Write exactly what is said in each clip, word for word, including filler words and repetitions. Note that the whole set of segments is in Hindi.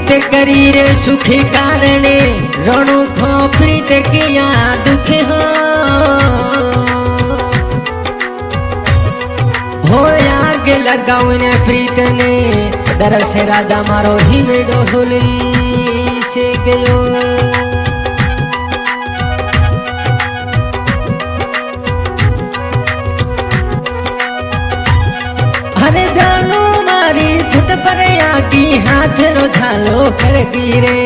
प्रीत करी रे सुखी कारणे रणु खो प्रीत किया दुख हो हो आग लगाऊ ने प्रीत ने दर से राजा मारो हिमेडो हुली से गयो अरे जानू मारी छत पर आकी हाथ रो झालो कर गिरे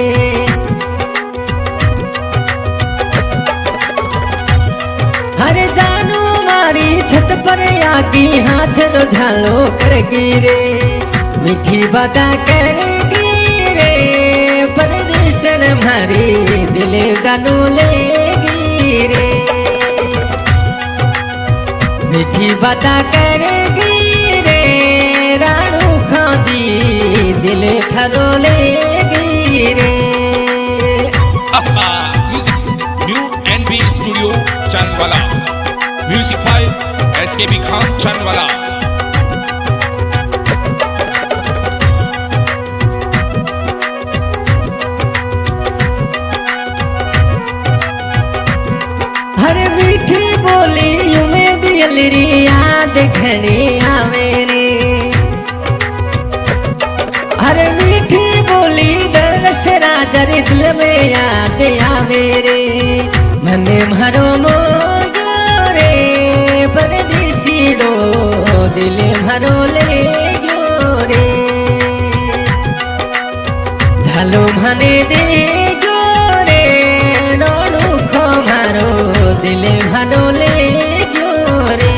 अरे जानू मारी छत पर आकी हाथ रो झालो कर गिरे मीठी बाता कर गिरे परदेशन मारी दिले जानू ले गिरे मीठी बाता कर गिरे राणू खाजी दिले थारो ले गिरे music new NB studio Chandwala music by H K B Khan Chandwala हर मीठी बोली उम्मीद दिलरी याद खड़े आवे रे हर मीठी बोली दरस राजा रे दिल में याद आवे रे मने मारो मोगो रे परदेसी डो दिल मारो ले गयो रे झालो माने दे गयो रे नोनु खो मारो दिल मारो ले गयो रे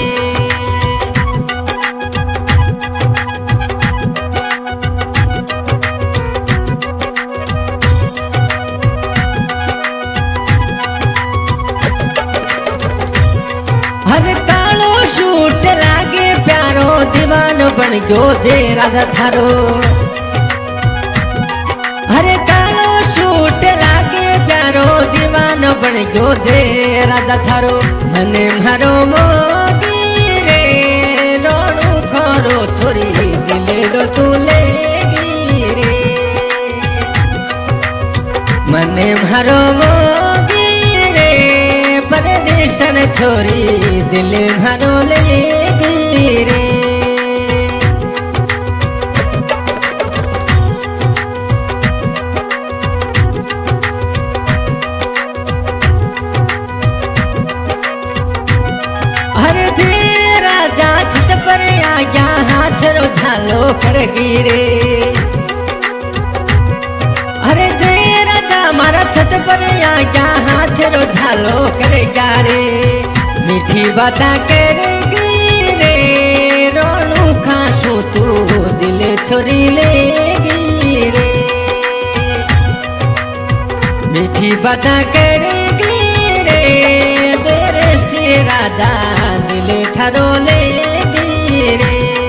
हर कालो शूट लागे प्यारो दीवानो बन गयो जे राजा थारो हर कालो शूट लागे प्यारो दीवानो बन गयो जे राजा थारो मने मारो मोगी रे रोणू खोरो छोरी दिले रो तुले गिरे मने मारो मोगी रे परदेशन छोरी दिल मारो ले गिरे अरे जे राजा छत पर आया हाथ रो झालो कर गिरे अरे जे राजा मारा छत पर आया हाथ रो झालो कर गारे मीठी बाता कर गिरे रोणू खासू तू दिल छोरी ले गिरे मीठी बाता कर गिरे तेरे से राजा दिल थारो ले गिरे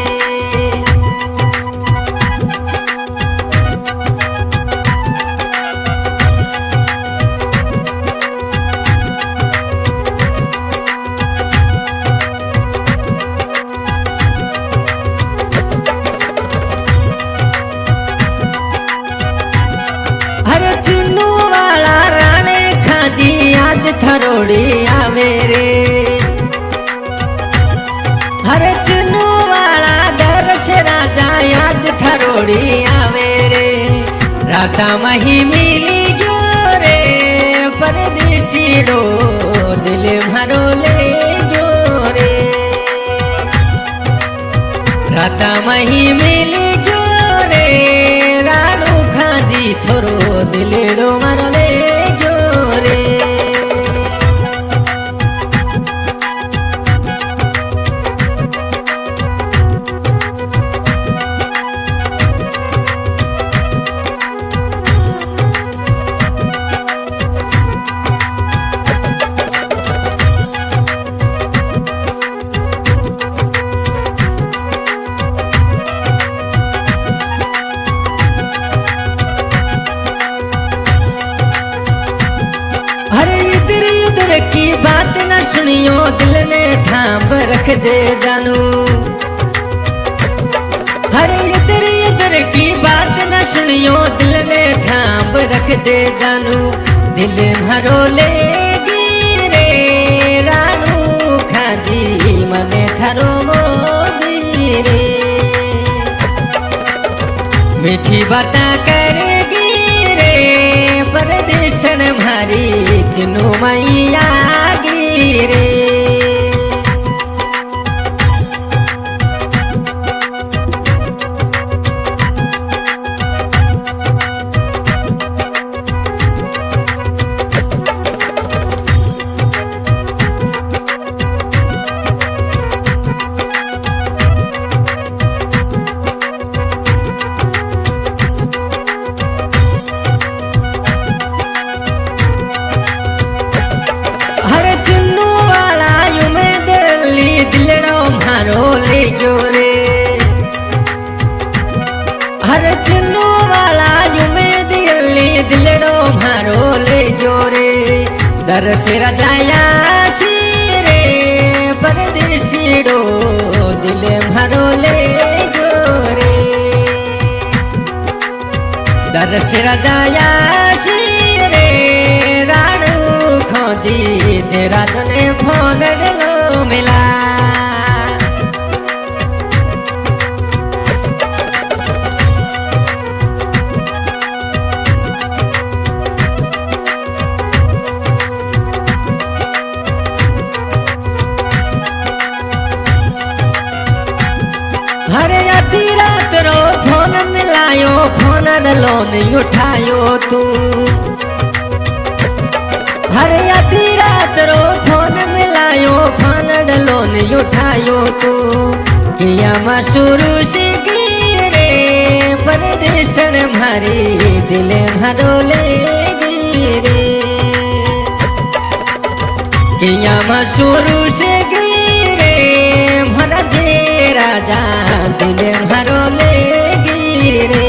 हर चिन्नू वाला राणे खाजी याद थरोड़ी आवे रे हर चिन्नू वाला दर से राजा याद थरोड़ी आवे रे राता मही मिली जो रे परदेसी डो दिल मारो ले जो रे राता मही मिली जो रे राणू खाजी छोरो दिलेड़ो मारो ले गयो रे की बात न सुनियो दिल ने थाम रख दे जानू हर इधर इधर की बात न सुनियो दिल ने थाम रख दे जानू दिल भरो ले गिरे रानू खाजी मने थारो मोदी रे मीठी बाता करेगी रे परदेशन मारी चिन्नू मैया गिरे मारो ले जो रे हर चिन्नू वाला यू में दिल्ली दिलड़ो मारो ले जो रे दर से रजाया रे परदेसीड़ो दिल मारो ले जो रे दर से रजाया रे राणू खोजी जे राजने फोन लो मिला हरे आधी रात रो फोन मिलायो फोन डलो नहीं उठायो तू हरे आधी रात रो फोन मिलायो फोन डलो नहीं उठायो तू किया मशूरू से गिरे परदेशन मारी दिल भरो ले गिरे किया मशूरू से गिरे भरा दे राजा दिल भरो ले गिरे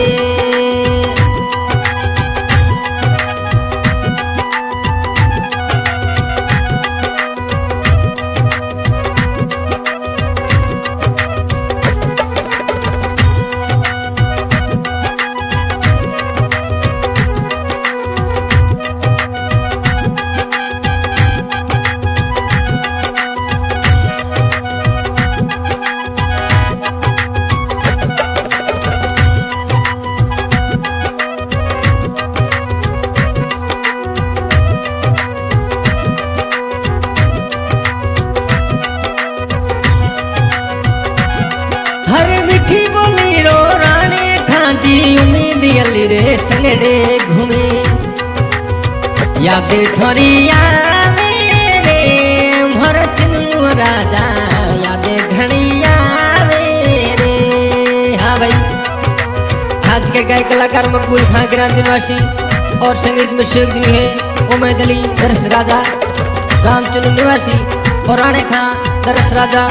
हर मिठी बोली रो राणे खांजी उम्मीद अली रे संगड़े घूमे याद थोड़ी आवे रे मोर चिन्नू राजा याद घड़ी आवे रे हाँ भाई आज के गायक कलाकार मकबूल खान गिरान निवासी और संगीत में शेख भी है उमैद अली दरस राजा रामचंद्र निवासी और राणे खान दरस राजा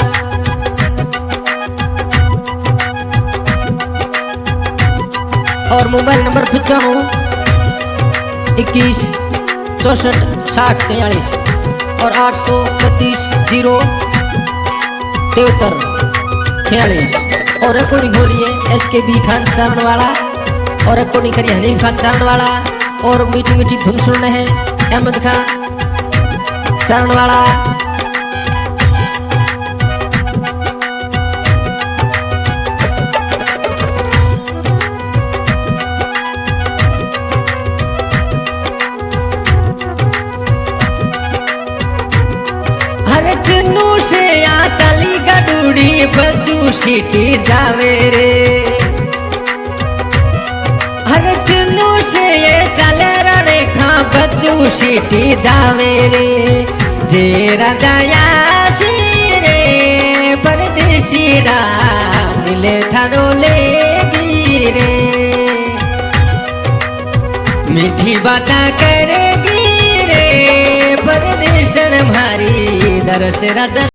और मोबाइल नंबर पचानवे इक्कीस चौसठ साठ तैतालीस और आठ सौ बत्तीस जीरो तिहत्तर छियालीस और रिकॉर्डिंग हो रही है एच के बी खान चारण वाला और रिकॉर्डिंग करी हनीफ खान चारण वाला और मीठी मीठी धुन सुन रहे हैं अहमद खान चारण वाला चिन्नू से आ चली गडूड़ी बजू सीटी जावे रे हर चिन्नू से ये चले रे खा बजू सीटी जावे रे जे राजाया रे परदेसी रा दिल थारो ले गिरे मीठी बाता करेगी रे परदेशन मारी दरस राजा